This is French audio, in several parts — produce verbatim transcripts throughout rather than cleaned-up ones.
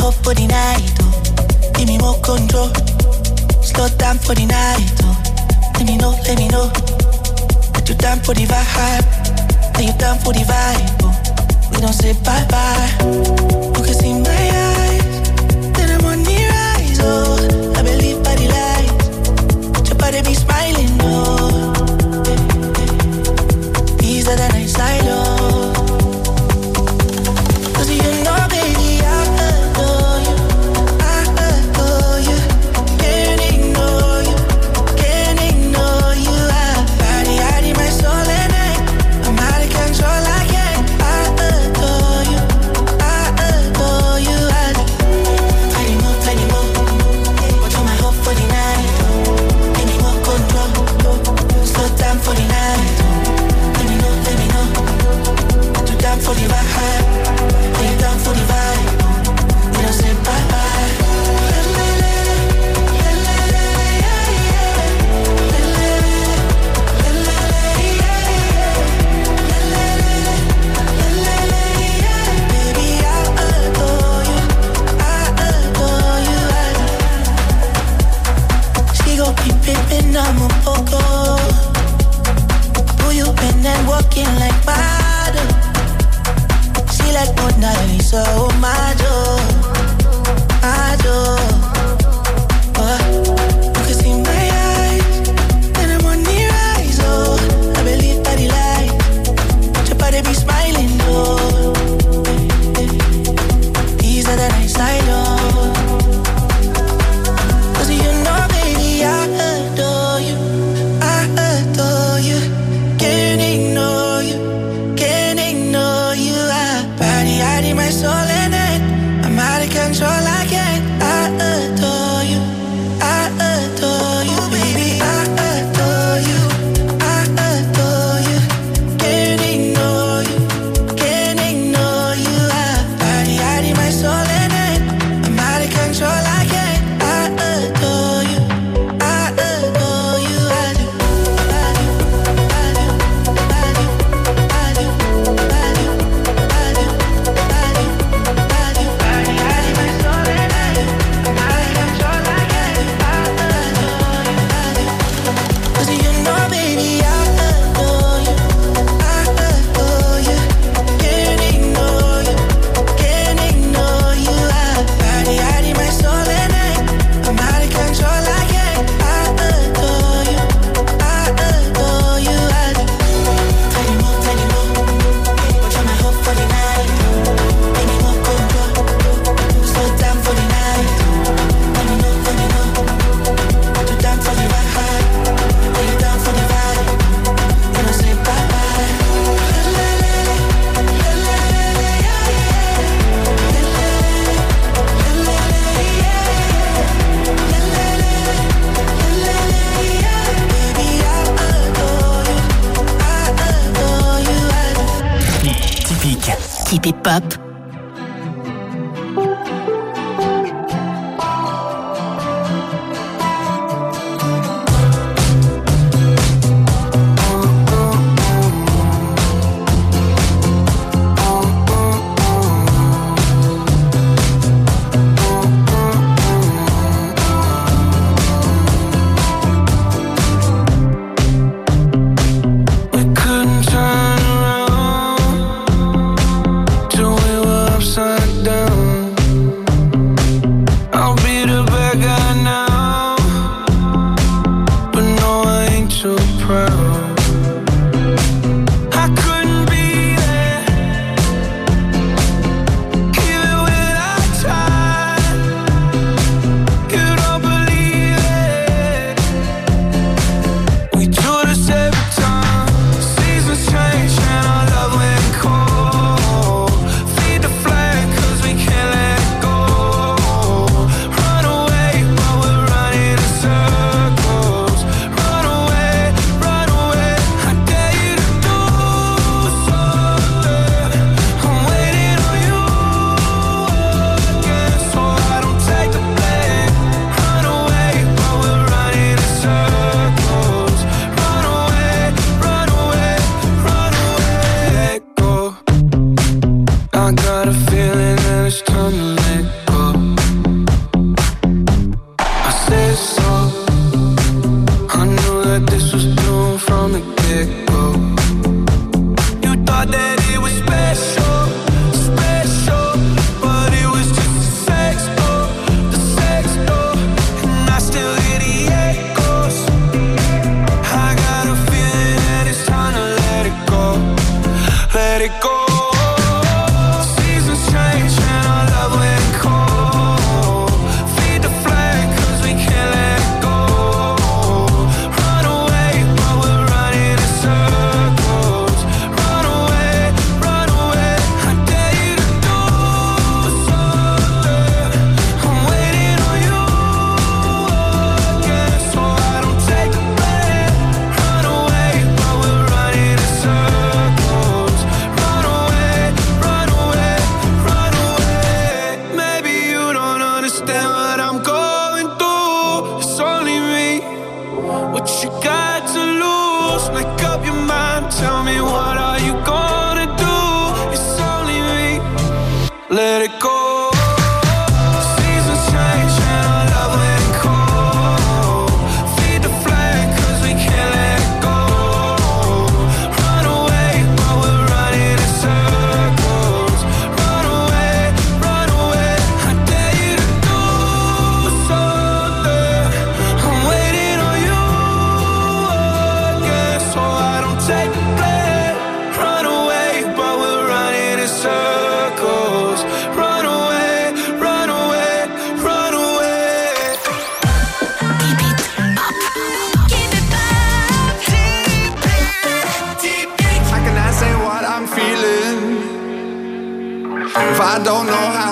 hope for the night, oh. Give me more control. Slow down for the night, oh. Let me know, let me know that you're down for the vibe. That you're down for the vibe, oh. We don't say bye-bye. You can see my eyes, then I'm on the rise, oh. I believe by the light, your body be smiling, oh. These are the nights I love. Cause you know, baby, I adore you. I adore you. Can't ignore you. Can't ignore you. I body, I need my soul and I, I'm out of control, I can't. I adore you. I adore you. I plenty more, plenty more. What's on my hope for the night? Give me more control. Slow down for the night. Let me know, let me know. Too down for the vibe. Lay down for the vibe. We don't say bye-bye. Baby, I adore you. I adore you. She gon' keep pimpin', I'm a poco. Who you been and walking like model? She like Mona Lisa, oh my joy, my joy. Oh, you can see my eyes, and I'm on the rise, oh. I believe by the light, your body be smiling, oh. These are the nights I love. Cause you know, baby, I adore you. I adore you. Can't ignore you. Can't ignore you. I body, I need my soul and it. I'm out of control, I can't. I adore you. I adore you, baby. I adore you. I adore you. Can't ignore you. Can't ignore you. I body, I need my soul and it. I'm out of control, I can't. I adore you. I adore you. I do. I do. I do. I do. I do. I do. I do. I do. I do. Body, I need my soul and I do. I'm out of control, I can't. I adore you. I do. Cause you know, baby, I adore you. I adore you. Can't ignore you. Can't ignore you. I body, I need my soul and I, I'm out of control, I can't. I adore you. I adore you. I do. Plenty more, plenty more. Watch out my hope for the night. Give me more control. Slow down for the night. Let me know, let me know. Too down for the vibe. Lay down for the vibe. We don't say bye-bye. Baby, I adore you. I adore you. I do. Typique. Keep it pop. We couldn't turn around till we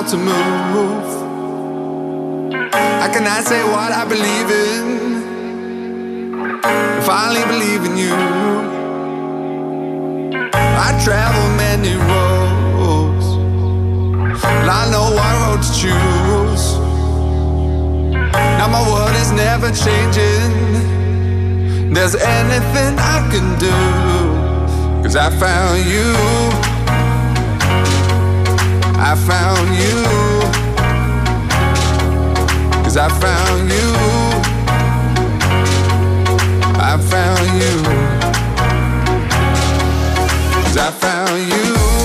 to move. How can I say what I believe in if I only believe in you? I travel many roads, and I know what road to choose. Now my world is never changing. There's anything I can do, 'cause I found you. I found you. 'Cause I found you. I found you. 'Cause I found you.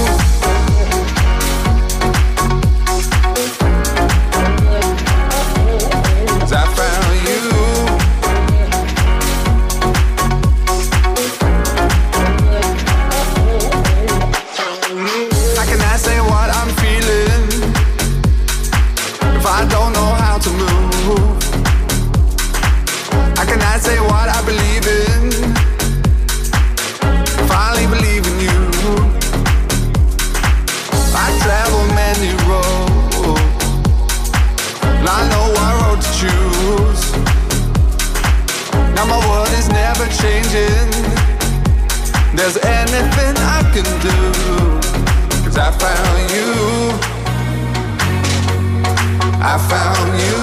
There's anything I can do, 'cause I found you. I found you.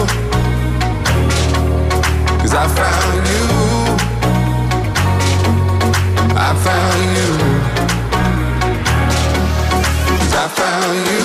'Cause I found you. I found you. 'Cause I found you.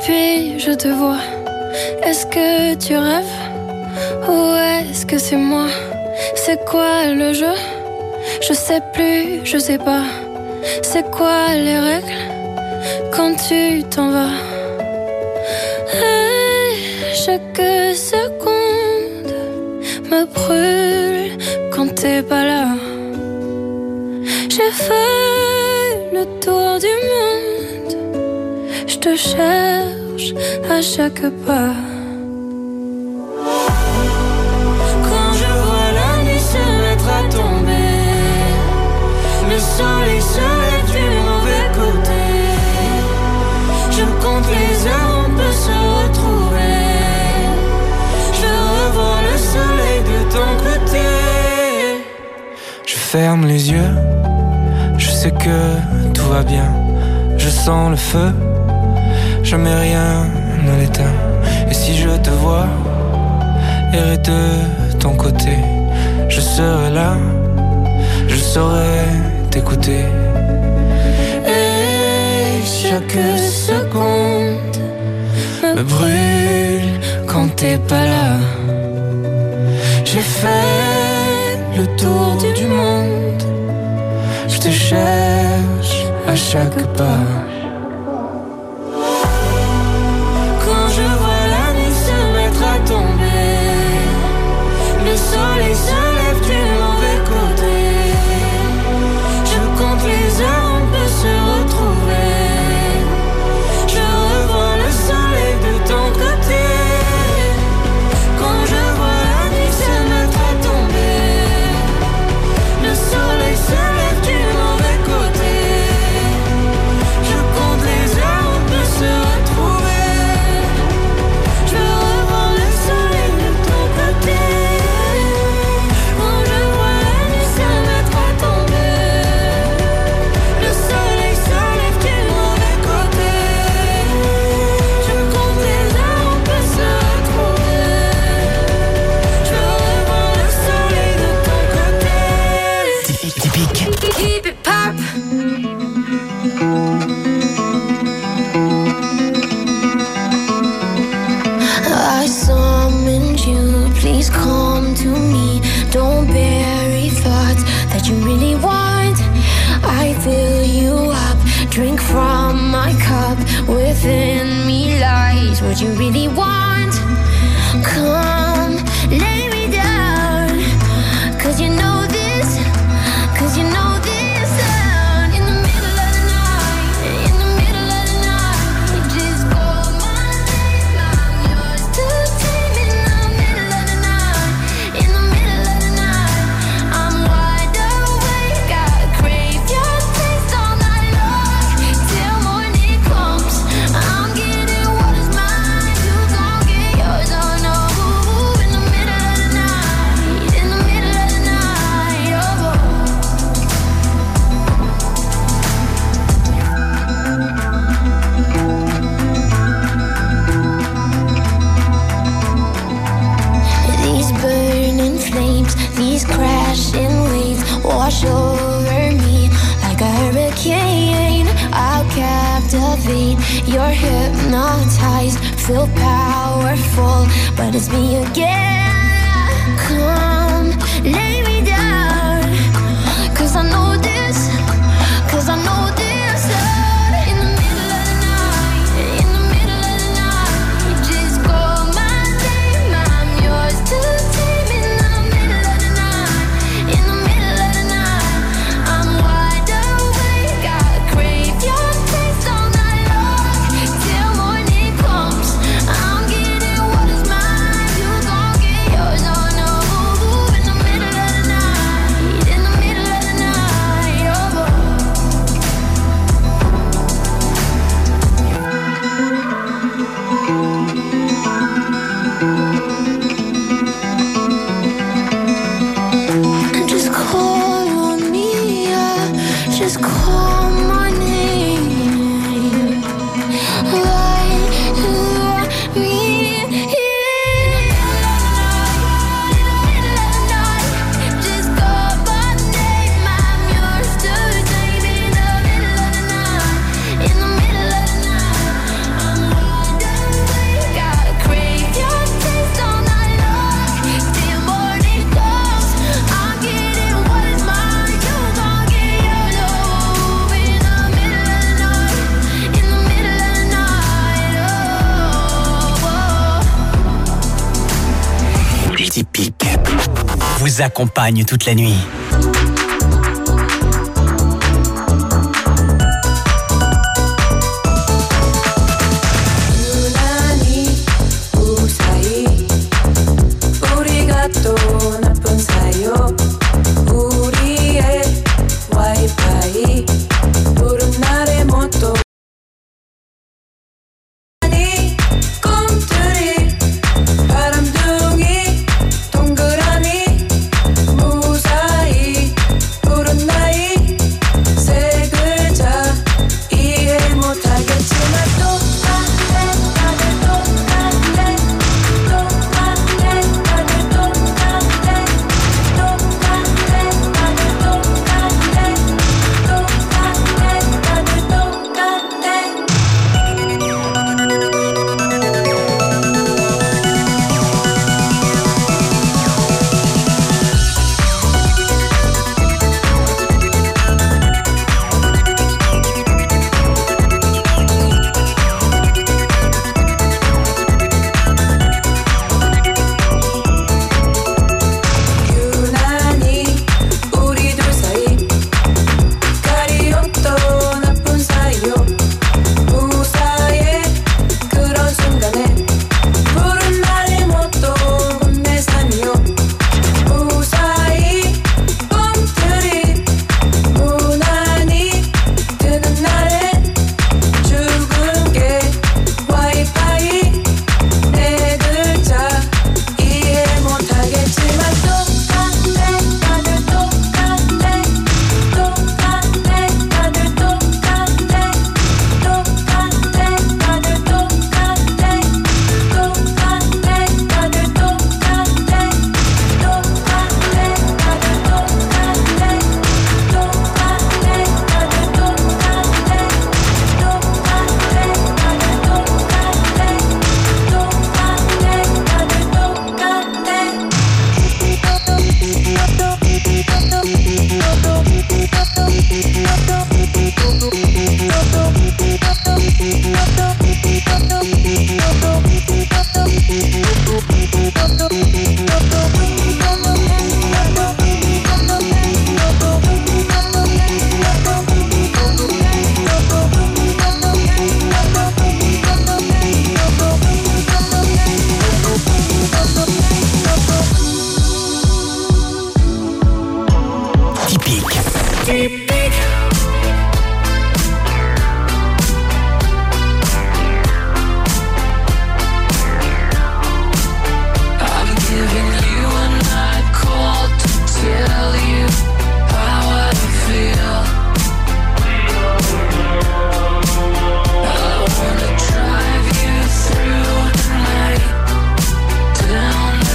Depuis je te vois. Est-ce que tu rêves ou est-ce que c'est moi? C'est quoi le jeu? Je sais plus, je sais pas. C'est quoi les règles quand tu t'en vas? Hey, chaque seconde me brûle quand t'es pas là. J'ai fait le tour du monde, je te cherche à chaque pas. Quand je vois la nuit se mettre à tomber, le soleil se lève du mauvais côté. Je compte les heures, on peut se retrouver. Je revois le soleil de ton côté. Je ferme les yeux, je sais que tout va bien. Je sens le feu, jamais rien ne l'éteint. Et si je te vois errer de ton côté, je serai là, je saurai t'écouter. Et chaque seconde me brûle quand t'es pas là. J'ai fait le tour du monde, je te cherche à chaque pas. Quand je vois la nuit se mettre à tomber, le soleil se lève du mauvais côté. Je compte les heures, on peut se retrouver. Je revois le soleil de ton côté. Quand je vois la nuit se mettre à tomber, le soleil se lève du mauvais côté. Je compte les heures, on peut se retrouver. Je revois le soleil de ton côté. Quand je vois la nuit se mettre à tomber, le soleil se lève du mauvais côté. Je compte les heures, on peut se retrouver. Je revois le soleil de ton côté. Typique, typique. Keep it pop. I summoned you, please come to me. Don't bury thoughts that you really want. I fill you up, drink from my cup. Within me lies what you really want. Come, lay me down, cause you know this, cause you know this. Sound in the middle of the night, in the middle of the night. Just call my name, I'm yours to tame. In the middle of the night, in the middle of the night. I'm wide awake, I crave your taste all night long. Till morning comes, I'm getting what is mine. You gon' get yours, oh no. In the middle of the night, in the middle of the night, oh. These burning flames, these crashing waves wash over me like a hurricane. I'll captivate, you're hypnotized, feel powerful, but it's me again. Come, lay me down, cause I know this, cause I know this. In the middle of the night, in the middle of the night. Just call my name, I'm yours to tame. In the middle of the night, in the middle of the night. I'm wide awake, I crave your taste all night long. Till morning comes, I'm getting what is mine. You gon' get yours, oh no. In the middle of the night. vous accompagne toute la nuit.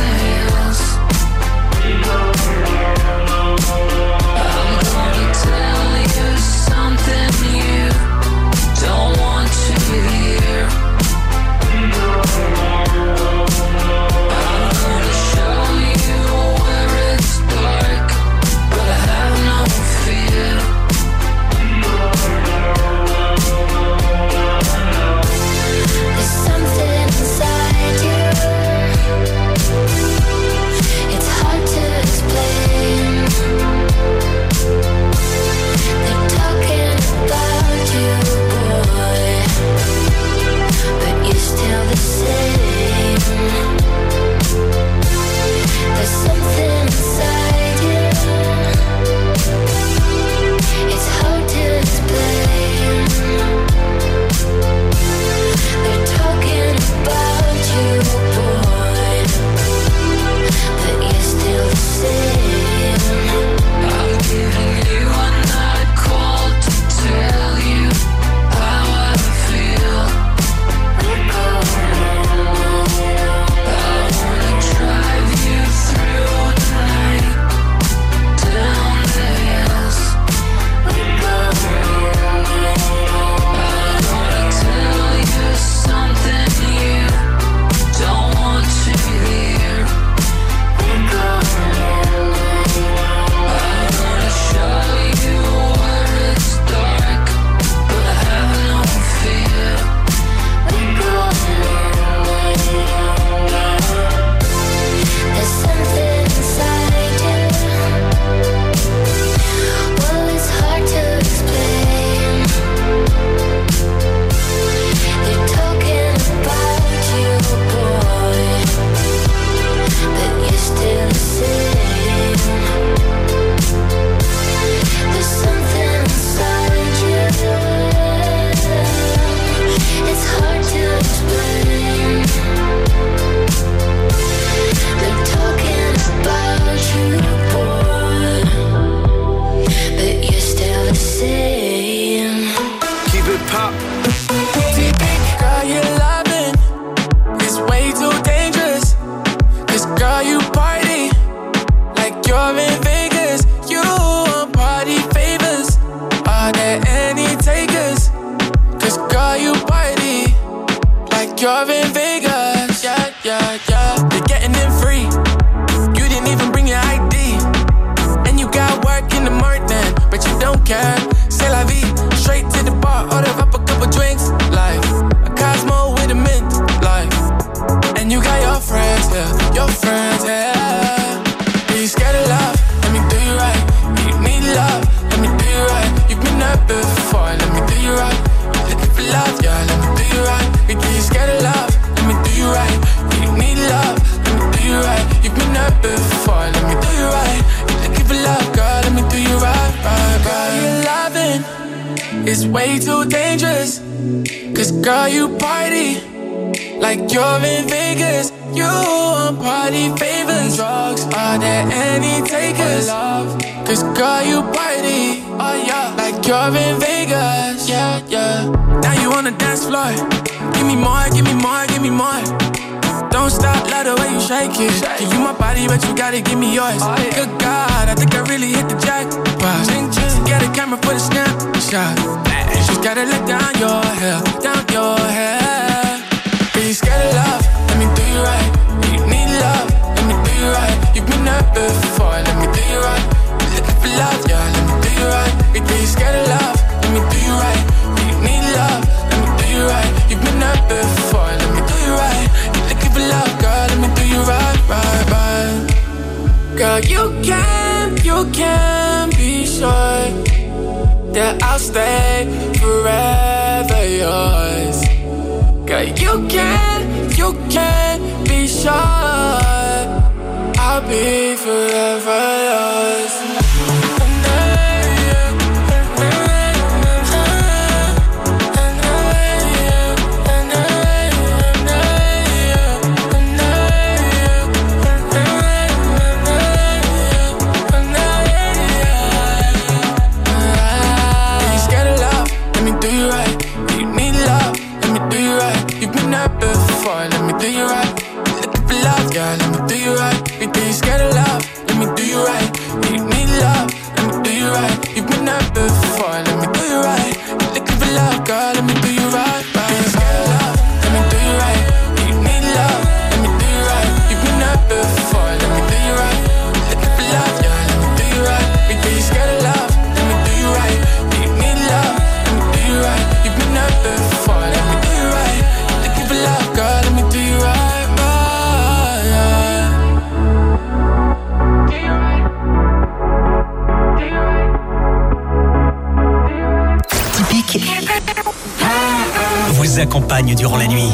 Tell It's way too dangerous. Cause girl, you party like you're in Vegas. You want party favors. Drugs, are there any takers? Love, cause girl, you party, oh yeah, like you're in Vegas. Yeah, yeah. Now you on the dance floor. Give me more, give me more, give me more. Don't stop, love the way you shake it. Give you my body, but you gotta give me yours. Good God, I think I really hit the jackpot. Just get a camera for the snapshot. You just gotta let down your hair, down your hair. Are you scared of love? Let me do you right. You need love? Let me do you right. You've been hurt before, let me do you right. You're looking for love, yeah, let me do you right. Are you scared of love? Let me do you right. You need love? Let me do you right. You've been hurt before, let me do you right. You're looking for love, girl, let me do you right, right, right. Girl, you can, you can be sure that I'll stay forever yours. Girl, you can, you can be sure I'll be forever yours. Let me do you right. You're looking for love, yeah, let me do you right. You think you're scared of love? Let me do you right. You need love, let me do you right. You've been hurt before, let me do you right. You're looking for love, girl, let me do you right. You think you're scared of love? Let me do you right. You need love, let me do you right. You've been hurt before, let me do you right. You're looking for love, yeah, let me do you right. You think you're scared of love? Let me do you right. You need love, let me do you right. You've been hurt before, let me do you right. You're looking for love, girl, let me do you right. Vous accompagne durant la nuit.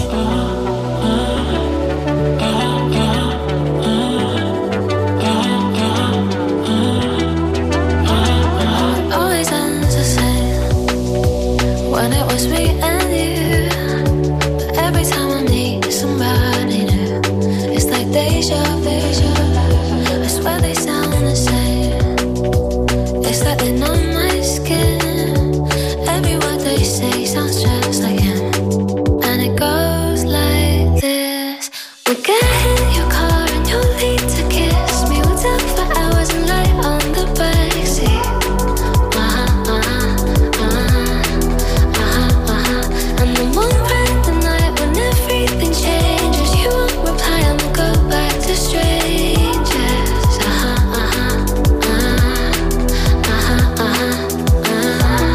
Always ends the same when it was me and you. But every time I need somebody new, it's like deja vu. I swear they sound the same. It's like they know my skin. Every word they say sounds just like him. And it goes like this. We'll get in your car and you'll need to kiss me. We'll talk for hours and lie on the backseat. Uh-huh, uh-huh, uh-huh, uh-huh, uh-huh. And then one random night when everything changes, you won't reply and we'll go back to strangers. Uh-huh, uh-huh, uh-huh, uh-huh, uh-huh.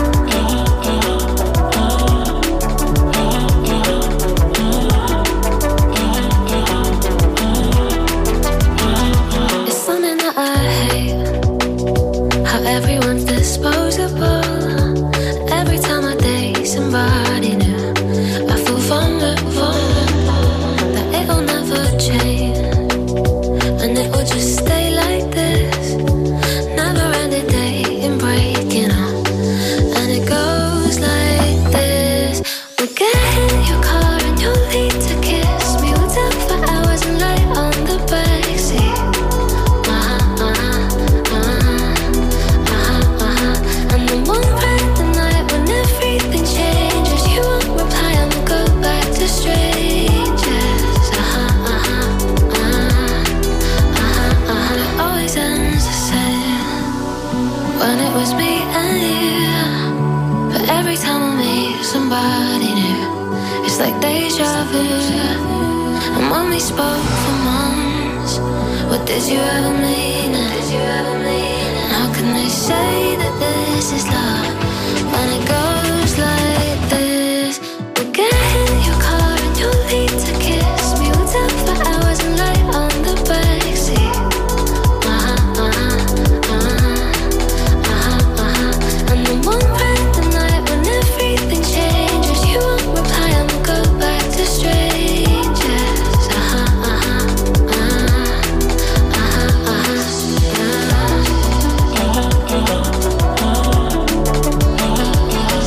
It's something that I hate, how everyone's disposable. Every time I date somebody new, I feel vulnerable, that it'll never change, and it will just stay like this. Never ending dating, breaking up, and it goes like this. We'll get in your car and you'll need to kiss me. We'll talk for hours and lie on the backseat. Uh-huh, uh-huh, uh-huh, uh-huh, uh-huh. And then one random night when everything changes, you won't reply and we'll go back to strangers. Uh-huh, uh-huh, uh-huh, uh-huh, uh-huh. It always ends the same when it was me and you. But every time I meet somebody new, it's like deja vu. And when we spoke for months, what did you ever mean? Did you ever mean? How can they say that this is love when it goes like this? We'll get in your car and you'll need to kiss me. We'll talk for hours and lie on the backseat. Uh-huh, uh-huh, uh-huh, uh-huh, uh-huh. And then one random night when everything changes, you won't reply and we'll go back to strangers. Uh-huh, uh-huh, uh-huh, uh-huh, uh-huh.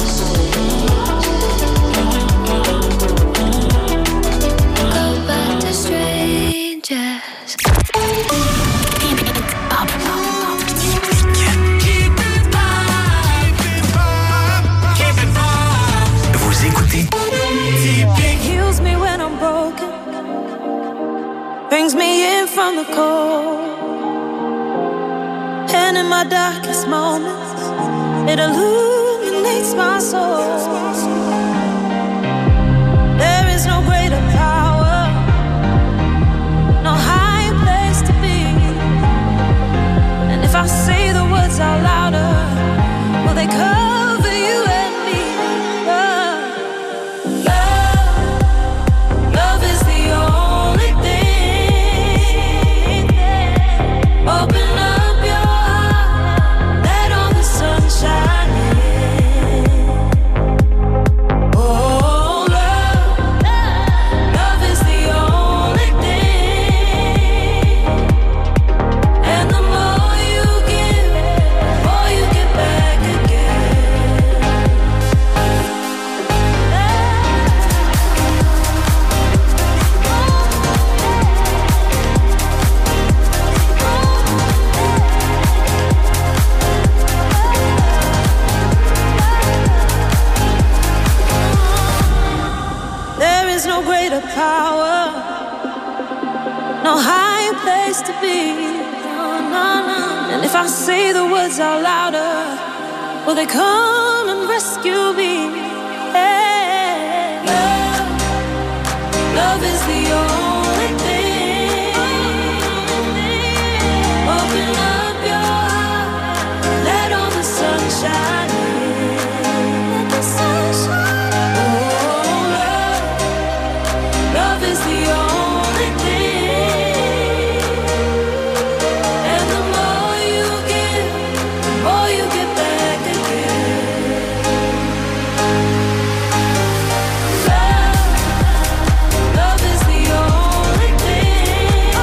from the cold. And in my darkest moments, it illuminates my soul. There is no greater power, no higher place to be. And if I say the words out louder, will they cover you and me? Love, love, love is the only thing. Open up your heart, let all the sun shine in. Oh, love, love is the only thing. And the more you give, the more you get back again. There is no greater power, no higher place to be. No, no, no. And if I say the words out louder, will they come and rescue me? Yeah. Love, love is the only thing. Open up your heart, let all the sun shine in. Let the sun shine. Oh, love, love is the only thing. And the more you give, the more you get back again. Love, love is the only thing.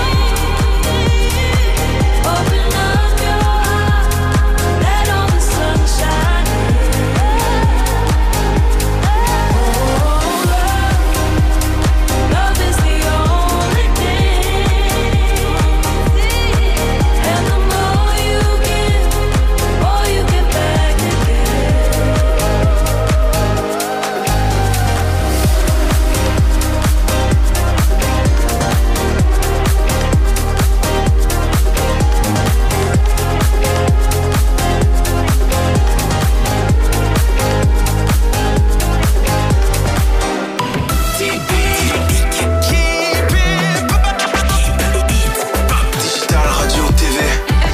Open up your heart, let all the sun shine in. Oh, love, love is the only thing. And the more you give, the more you get back again. Digital Radio T V.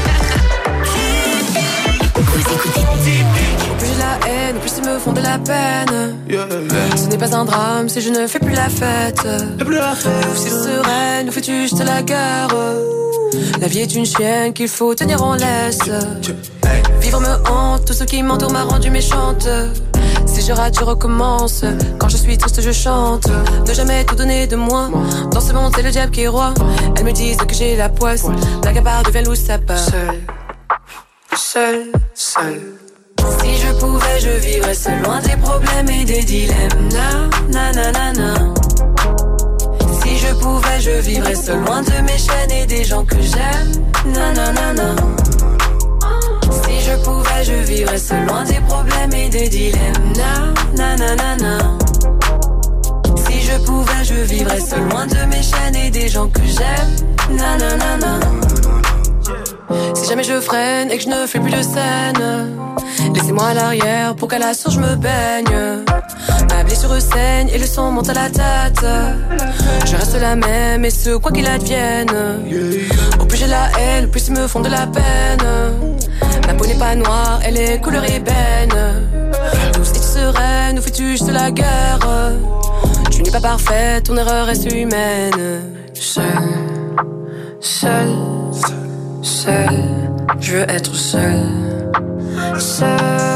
Vous écoutez Plus j'ai la haine, plus ils me font de la peine. Ce n'est pas un drame si je ne fais plus la fête. Ou si sereine, ou fais-tu juste la guerre? La vie est une chienne qu'il faut tenir en laisse. Vivre me hante, tout ce qui m'entoure m'a rendu méchante. Si je rate, je recommence. Quand je suis triste, je chante. Ne jamais tout donner de moi. Dans ce monde, c'est le diable qui est roi. Elles me disent que j'ai la poisse. L'accaparde devient loup, ça part. Seul, seul, seul. Si je pouvais, je vivrais seul, loin des problèmes et des dilemmes. Na, na, na, na, na. Si je pouvais, je vivrais seul, loin de mes chaînes et des gens que j'aime. Na, na, na, na. Si je pouvais, je vivrais seul, loin des problèmes et des dilemmes. Na, na, na, na, na. Si je pouvais, je vivrais seul, loin de mes chaînes et des gens que j'aime. Na, na, na, na. Si jamais je freine et que je ne fais plus de scène, laissez-moi à l'arrière pour qu'à la source je me baigne. Ma blessure saigne et le sang monte à la tête. Je reste la même et ce quoi qu'il advienne. Au plus j'ai la haine, plus ils me font de la peine. Ma peau n'est pas noire, elle est couleur ébène. Douce et sereine, ou fais-tu juste la guerre? Tu n'es pas parfaite, ton erreur reste humaine. Seul, seul, seul, je veux être seul. Seul.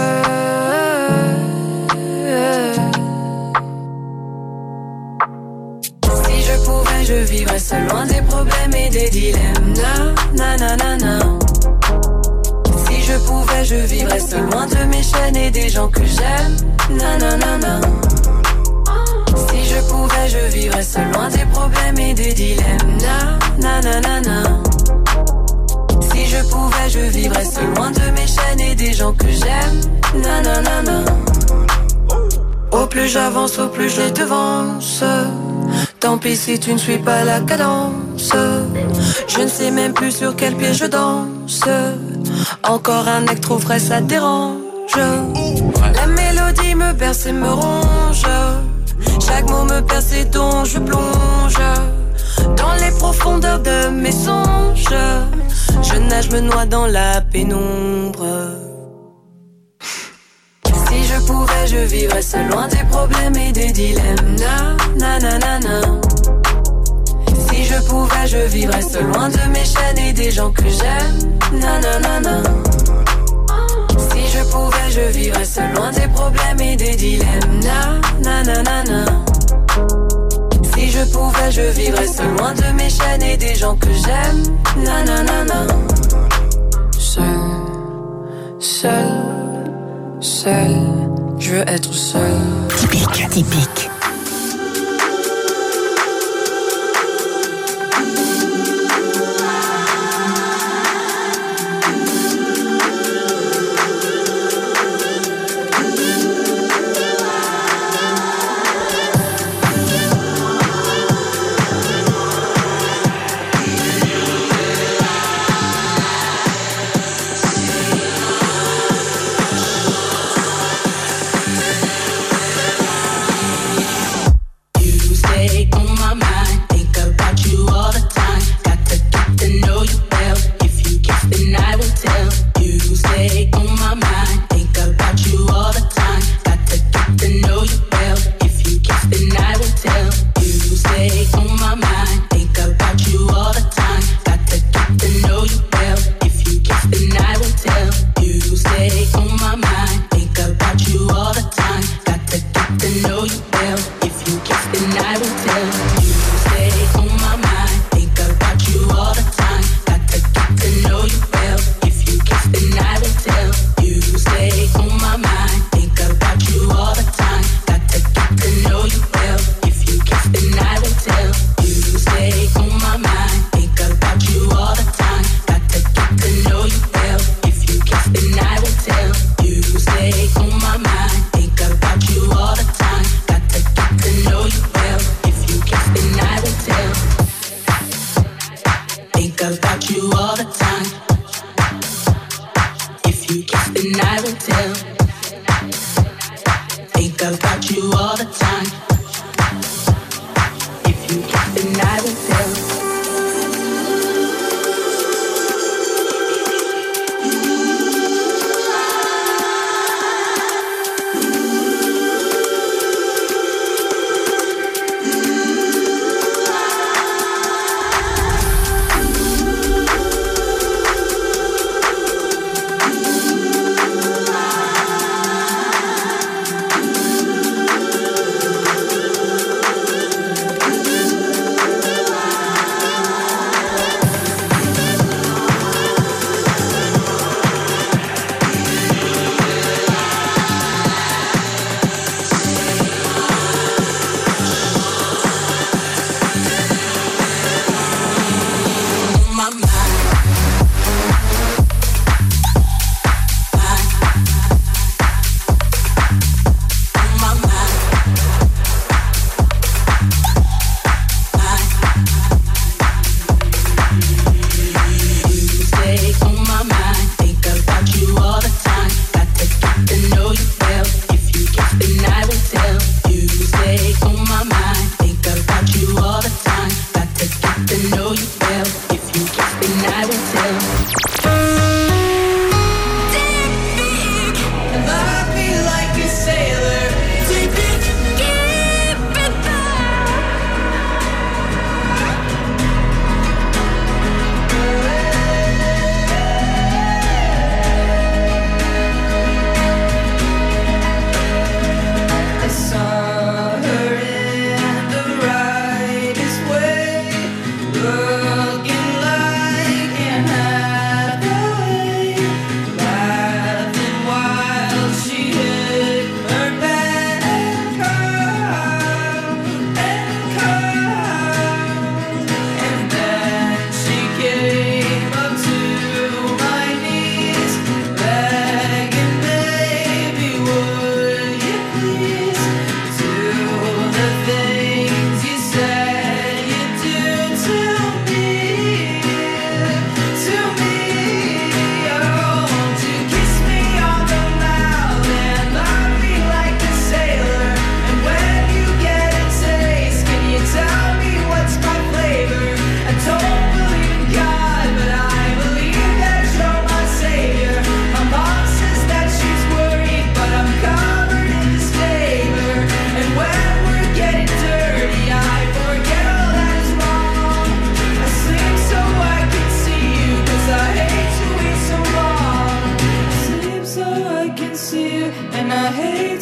Si je pouvais, je vivrais seul, loin des problèmes et des dilemmes. Na, na, na, na, na. Si je pouvais, je vivrais seul, loin de mes chaînes et des gens que j'aime. Na, na, na, na. Si je pouvais, je vivrais seul, loin des problèmes et des dilemmes. Na, na, na, na, na. Si je pouvais, je vivrais seul, loin de mes chaînes et des gens que j'aime. Na, na, na, na. Au plus j'avance, au plus je les devance. Tant pis si tu ne suis pas la cadence. Je ne sais même plus sur quel pied je danse. Encore un acte trop frais, ça dérange. La mélodie me berce et me ronge. Chaque mot me perce et dont je plonge dans les profondeurs de mes songes. Je nage, me noie dans la pénombre. Si je pouvais, je vivrais seul, loin des problèmes et des dilemmes. Na, na, na, na, na. Si je pouvais, je vivrais seul, loin de mes chaînes et des gens que j'aime. Na, na, na, na. Si je pouvais, je vivrais seul, loin des problèmes et des dilemmes. Na, na, na, na, na. Si je pouvais, je vivrais seul, loin de mes chaînes et des gens que j'aime. Na, na, na, na. Seul, seul, seul, je veux être seul. Typique, typique.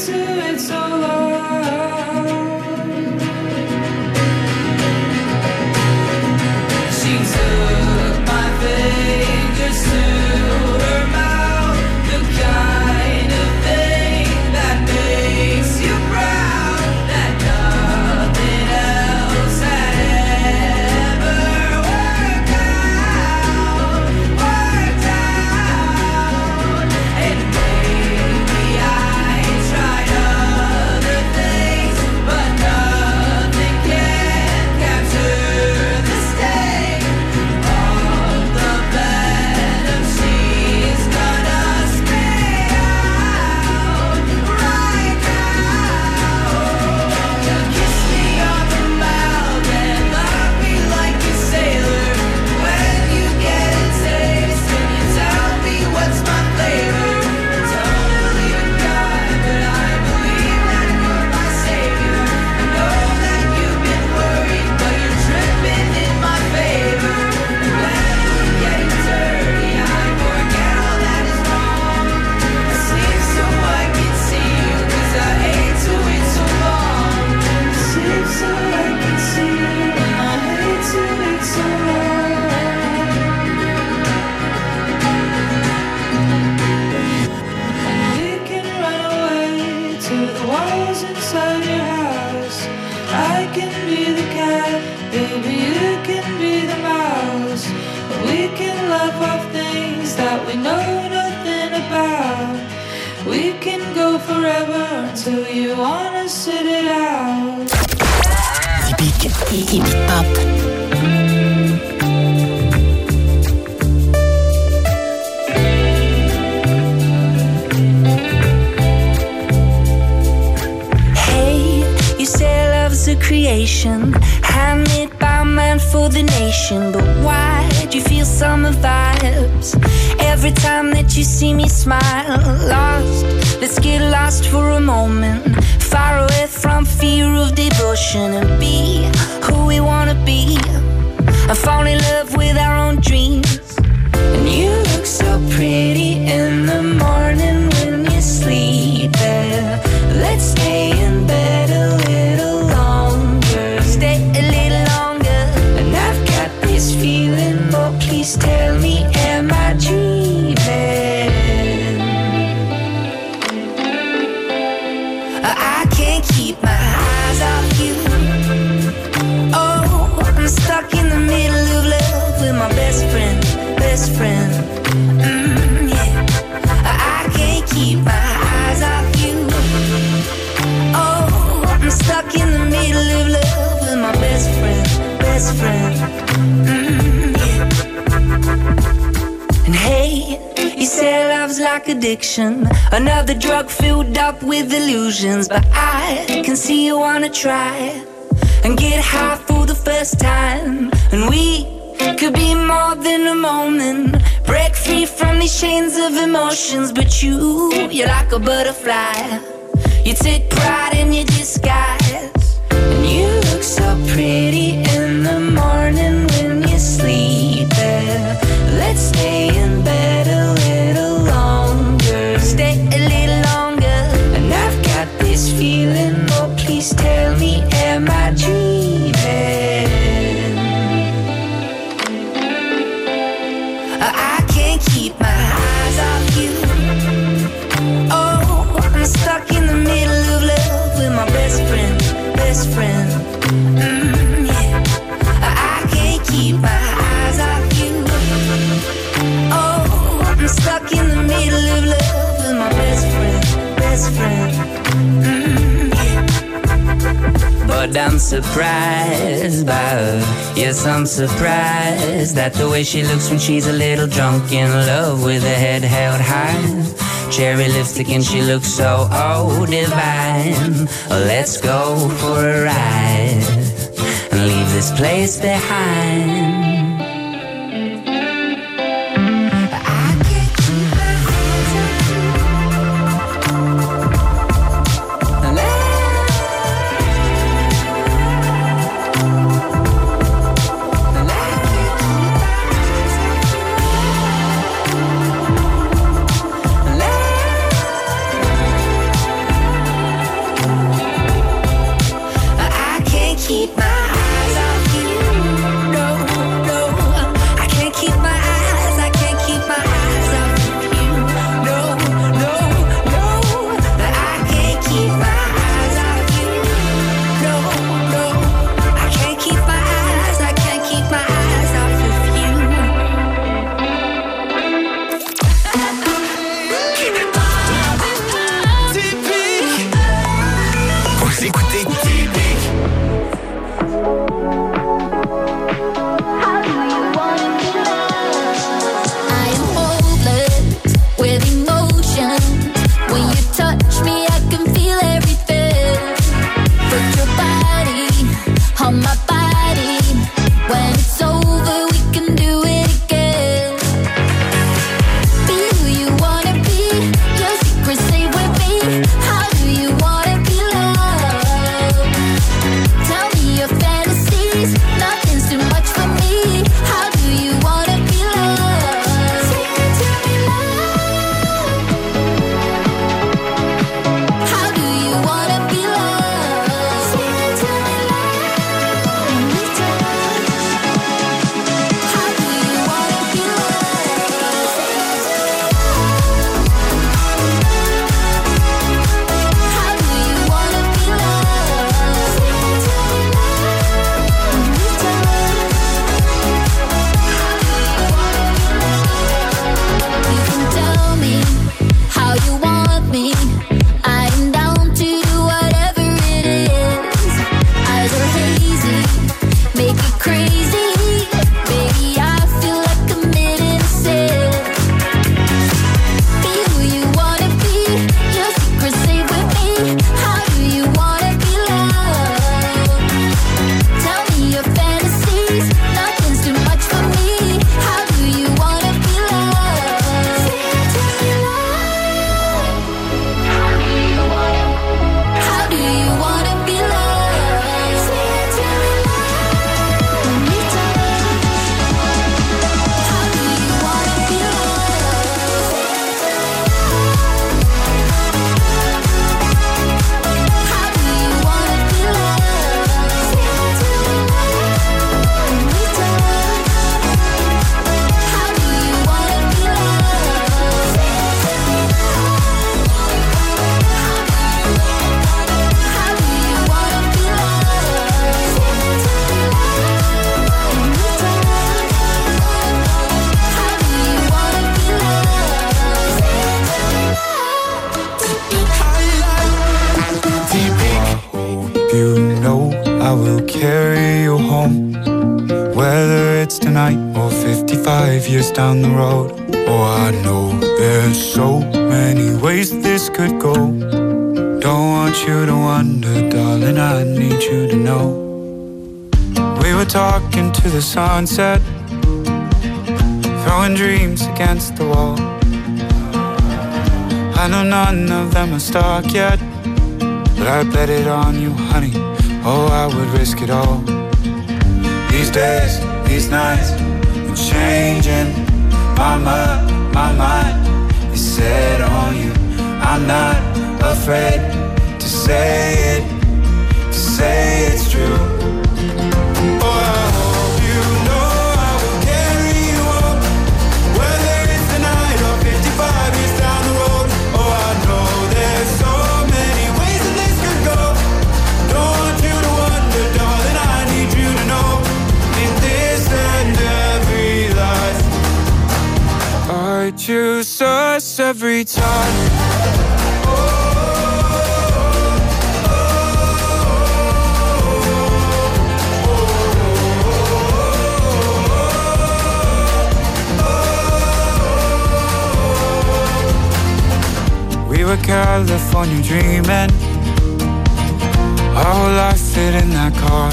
to it so long. She took my fingers to her mouth, the kind of thing that makes you proud, that nothing else had ever worked out, worked out. And maybe I tried other things, but nothing can capture the sting of the venom she's gonna spit out right now. You kiss me on the mouth and love me like a sailor. When you get a taste and you tell me what's my flavor. Don't believe in God, but I believe that you're my savior. I know that you've been worried, but you're tripping in my favor. And when we're getting dirty, I forget all that is wrong. I sleep so I can see you, 'cause I hate to wait so long. I sleep so I can see you, and I hate to wait so long. We can run away to the walls inside your house. I can be the cat, baby, you can be the mouse. We can laugh off things that we know nothing about. We can go forever until you wanna sit it out. Typique Hip Hop. Hey, you say love's a creation, handmade by man for the nation. But why do you feel summer vibes every time that you see me smile? Lost, let's get lost for a moment, far away from fear of devotion, and be who we wanna be, and fall in love with our own dreams. And you look so pretty in the morning when you're sleeping. Let's stay in bed a little longer, stay a little longer. And I've got this feeling, oh please tell me, am I dreaming? I can't keep my eyes off you. Oh, I'm stuck in the middle of love with my best friend, best friend. Mm, yeah. I can't keep my eyes off you. Oh, I'm stuck in the middle of love with my best friend, best friend. Mm, yeah. And hey, you say love's like addiction, another drug filled up with illusions. But I can see you wanna try and get high for the first time. And we could be more than a moment, break free from these chains of emotions. But you, you're like a butterfly, you take pride in your disguise. And you look so pretty in the morning when you're sleeping. Let's stay in bed a little longer, stay a little longer. And I've got this feeling, oh please tell me, am I dreaming? I can't keep my eyes off you. Oh, I'm stuck in the middle of love with my best friend, best friend. Mm, yeah. I can't keep my eyes off you. Oh, I'm stuck in the middle of love with my best friend, best friend. Mm, yeah. But I'm surprised by her. Yes, I'm surprised at the way she looks when she's a little drunk, in love with her head held high. Cherry lipstick and she looks so, oh, divine. Let's go for a ride and leave this place behind. I will carry you home. Whether it's tonight or fifty-five years down the road. Oh, I know there's so many ways this could go. Don't want you to wonder, darling, I need you to know. We were talking to the sunset, throwing dreams against the wall. I know none of them are stuck yet, but I bet it on you, honey. Oh, I would risk it all. These days, these nights, I'm changing. My mind, my mind is set on you. I'm not afraid to say it, to say it's true. Oh, I hope you know I will carry you home. Whether it's tonight or fifty-five years down the road. Oh, I know there's so many ways that this could go. Don't want you to wonder, darling, I need you to know. In this and every life, I choose us every time. We were California dreaming, our whole life fit in that car.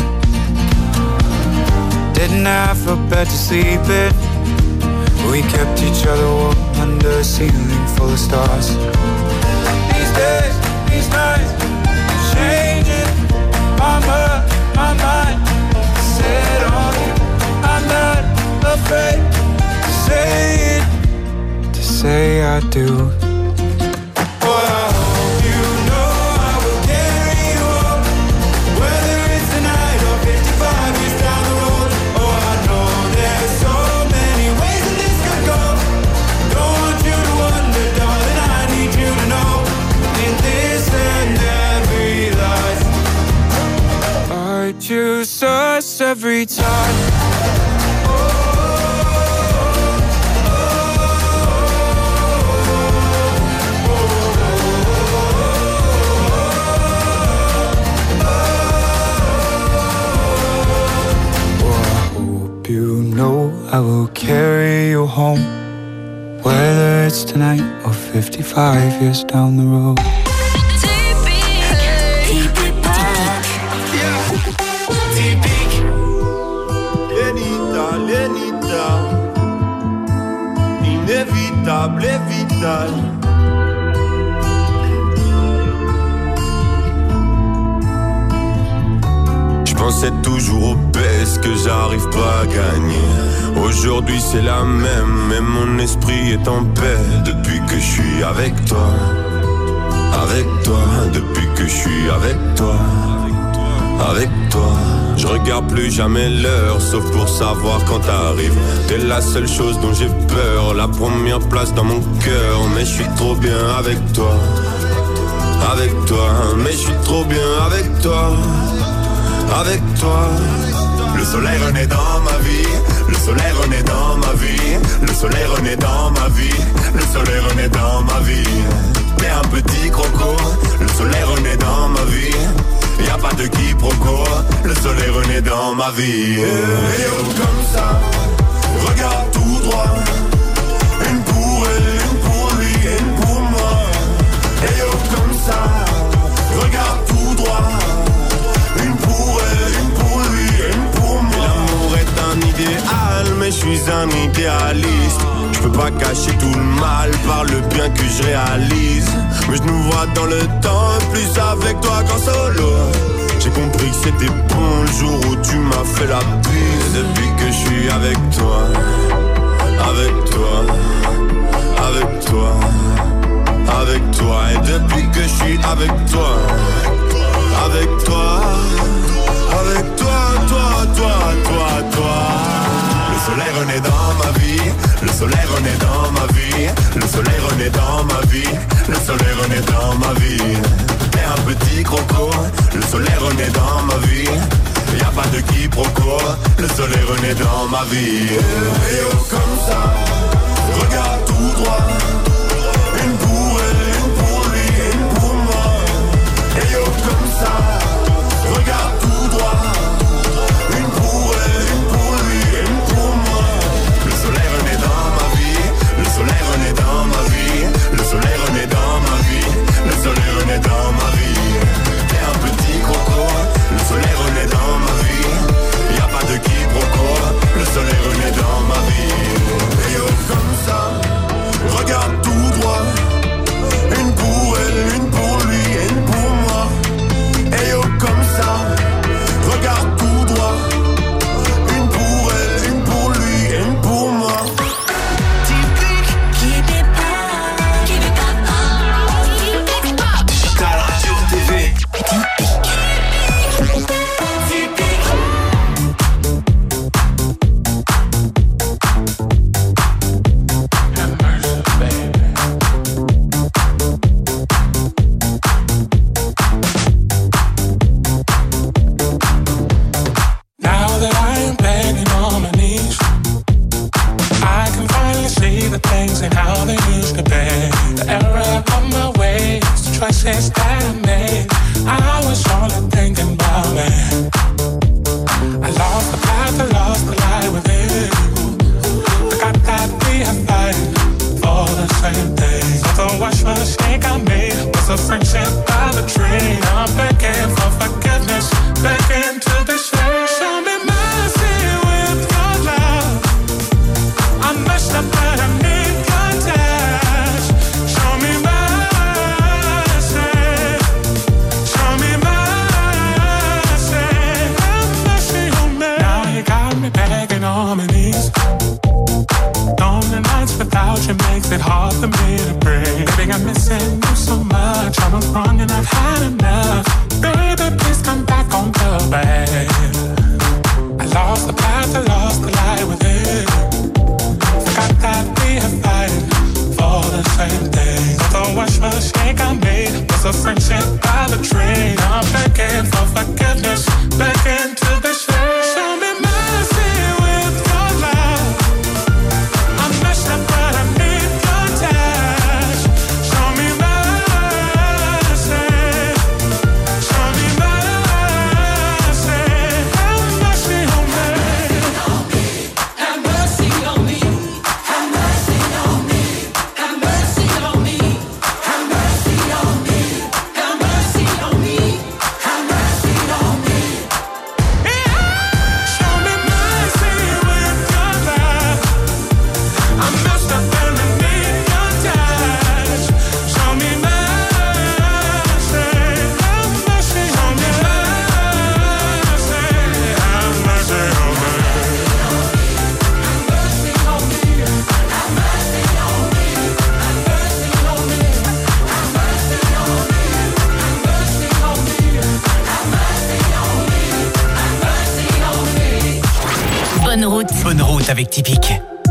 Didn't have a bed to sleep in, we kept each other warm under a ceiling full of stars. These days, these nights, changing. My mind, my mind, set on you. I'm not afraid to say it, to say I do. Choose us every time. You know I will carry you home. Whether it's tonight or fifty-five years down the road. Inévitable et vital. Je pensais toujours aux baisses que j'arrive pas à gagner. Aujourd'hui c'est la même, mais mon esprit est en paix. Depuis que je suis avec toi, avec toi. Depuis que je suis avec toi, avec toi. Je regarde plus jamais l'heure, sauf pour savoir quand t'arrives. T'es la seule chose dont j'ai peur, la première place dans mon cœur. Mais je suis trop bien avec toi, avec toi. Mais je suis trop bien avec toi, avec toi. Le soleil renaît dans ma vie, le soleil renaît dans ma vie, le soleil renaît dans ma vie, le soleil renaît dans ma vie. T'es un petit croco, le soleil renaît dans ma vie. Y'a pas de quiproquo, le soleil renaît dans ma vie. Et oh, comme ça, regarde tout droit. Une pour elle, une pour lui, et une pour moi. Et oh, comme ça, regarde tout droit. Une pour elle, une pour lui, et une pour moi. L'amour est un idéal, mais je suis un idéaliste. Je peux pas cacher tout le mal par le bien que je réalise. Mais je nous vois dans le temps, plus avec toi qu'en solo. J'ai compris que c'était bon le jour où tu m'as fait la bise. Depuis que je suis avec toi, avec toi, avec toi, avec toi. Et depuis que je suis avec toi, avec toi, avec toi, toi, toi, toi, toi. Le soleil renaît dans ma vie, le soleil renaît dans ma vie, le soleil renaît dans ma vie, le soleil renaît dans ma vie. T'es un petit croco, le soleil renaît dans ma vie. Y'a pas de quiproquo, le soleil renaît dans ma vie. Et oh, comme ça, regarde tout droit. Une pour elle, une pour lui, une pour moi. Et oh, comme ça, regarde tout droit. choices that I made, I was only thinking about me. I lost the path, I lost the light with you. Forgot that we are fighting for the same thing. So the wash mistake I made was a friendship by the tree. I'm begging for forgiveness, begging to be saved. Show me mercy with your love. I messed up but I need your touch. Show me mercy. Show me mercy. Have mercy on me. Now you got me begging on my knees. Lonely nights without you makes it hard for me to breathe. Baby, I'm missing you so much. I was wrong and I've had enough. Baby, please come back on the bed. I lost the path, I lost the light with it. Forgot that we are fighting for the same thing. The wash mistake I made was a friendship by the tree. I'm begging for forgiveness, begging to be saved. Show me mercy with your love. I messed up but I need your touch. Show me mercy. Show me mercy. Have mercy on me. Have mercy on me. Have mercy on me. Have mercy on me. Have mercy on me. Have mercy on me. Have mercy on me. Show me mercy with your love. I messed up and I need your touch. Show me mercy. Have mercy on me. Have mercy on me. Bonne route. Bonne route avec Typique.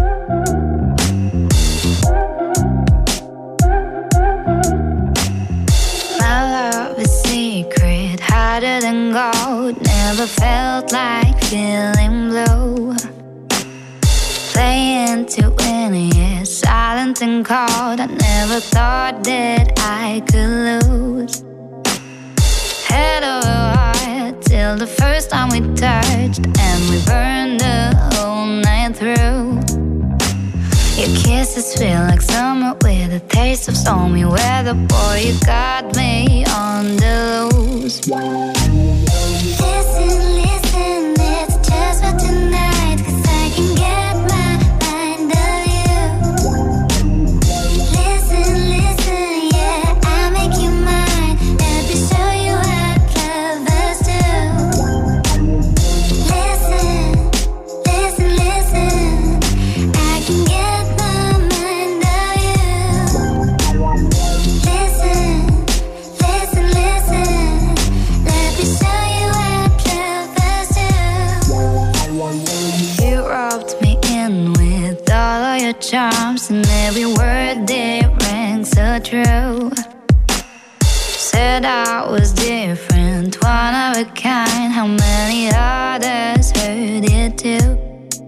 My love is secret, harder than gold. Never felt like feeling blue. Playing to win, yeah, silent and cold. I never thought that I could lose. Head over heart till the first time we touched, and we burned the whole night through. Your kisses feel like summer with a taste of stormy weather. Boy, you got me on the loose. Listen, listen, it's just for tonight, 'cause I can get my mind of you. Listen, listen, yeah, I'll make you mine. Let me show you what lovers do. Listen, listen, listen, I can get my mind of you. Listen, listen, listen, let me show you what lovers do. You roped me in with all of your charms, and every word that rang so true. Said I was different, one of a kind. How many others heard it too?